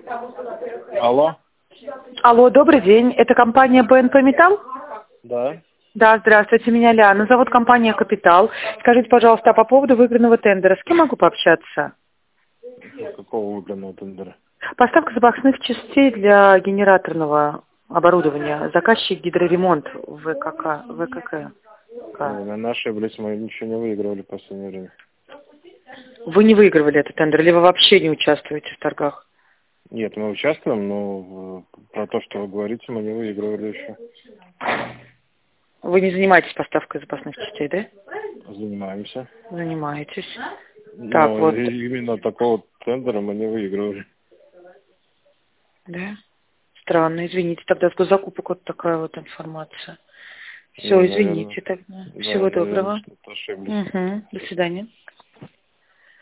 Алло? Алло, добрый день. Это компания БНП «Металл»? Да. Да, здравствуйте, меня Ляна. Зовут компания «Капитал». Скажите, пожалуйста, по поводу выигранного тендера. С кем могу пообщаться? Какого выигранного тендера? Поставка запасных частей для генераторного оборудования. Заказчик гидроремонт ВКК. Наверное, ошиблись, мы ничего не выигрывали в последнее время. Вы не выигрывали этот тендер или вы вообще не участвуете в торгах? Нет, мы участвуем, но про то, что вы говорите, мы не выигрывали еще. Вы не занимаетесь поставкой запасных частей, да? Занимаемся. Занимаетесь. Так, Но вот. именно такого тендера мы не выигрывали. Да? Странно, извините, тогда с госзакупок вот такая вот информация. Все, Ну, извините наверное, тогда. да, Всего наверное, доброго. что-то ошиблись. Угу. До свидания.